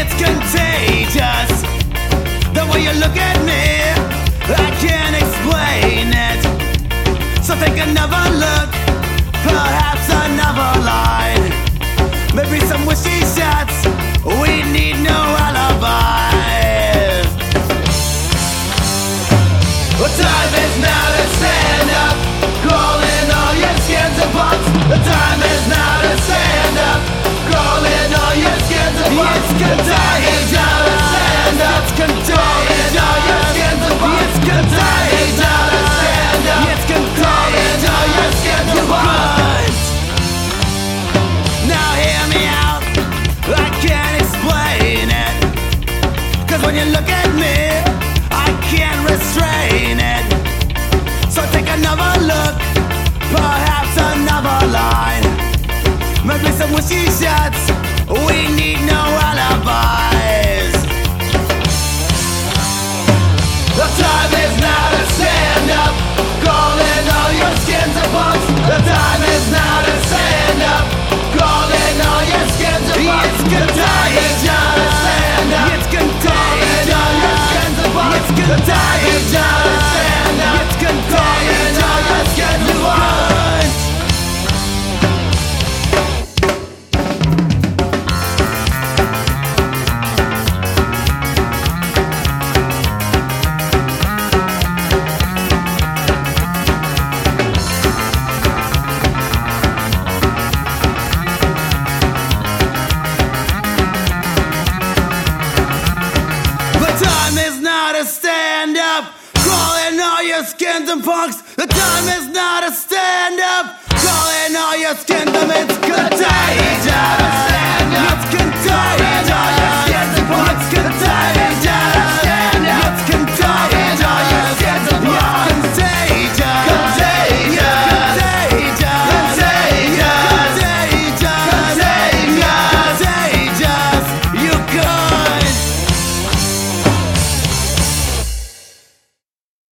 It's contagious, the way you look at me, I can't explain it. So take another look, perhaps another line, maybe some wishy shots. We need no alibis. The time is now to stand up, crawling all your skins and bones. The time is now to stand up, crawling all your skins and bones. It's contagious. Stand up, it's contagious. All your skins and bones. It's contagious. Stand up, it's contagious. All your skins and bones. Now hear me out, I can't explain it, 'cause when you look at me, I can't restrain it. So take another look, perhaps another line, maybe some wishy shots. We need no alibis. The time is now to stand up, calling all your skins and bones. The time is now to stand up, calling all your skins and bones. It's contagious. Stand up. It's contagious. All your skins and bones. It's contagious. Stand up. It's contagious. All your skins and bones. The time is now to stand up, calling all your skins and punks. The time is now to stand up, calling all your skins and it's contagious.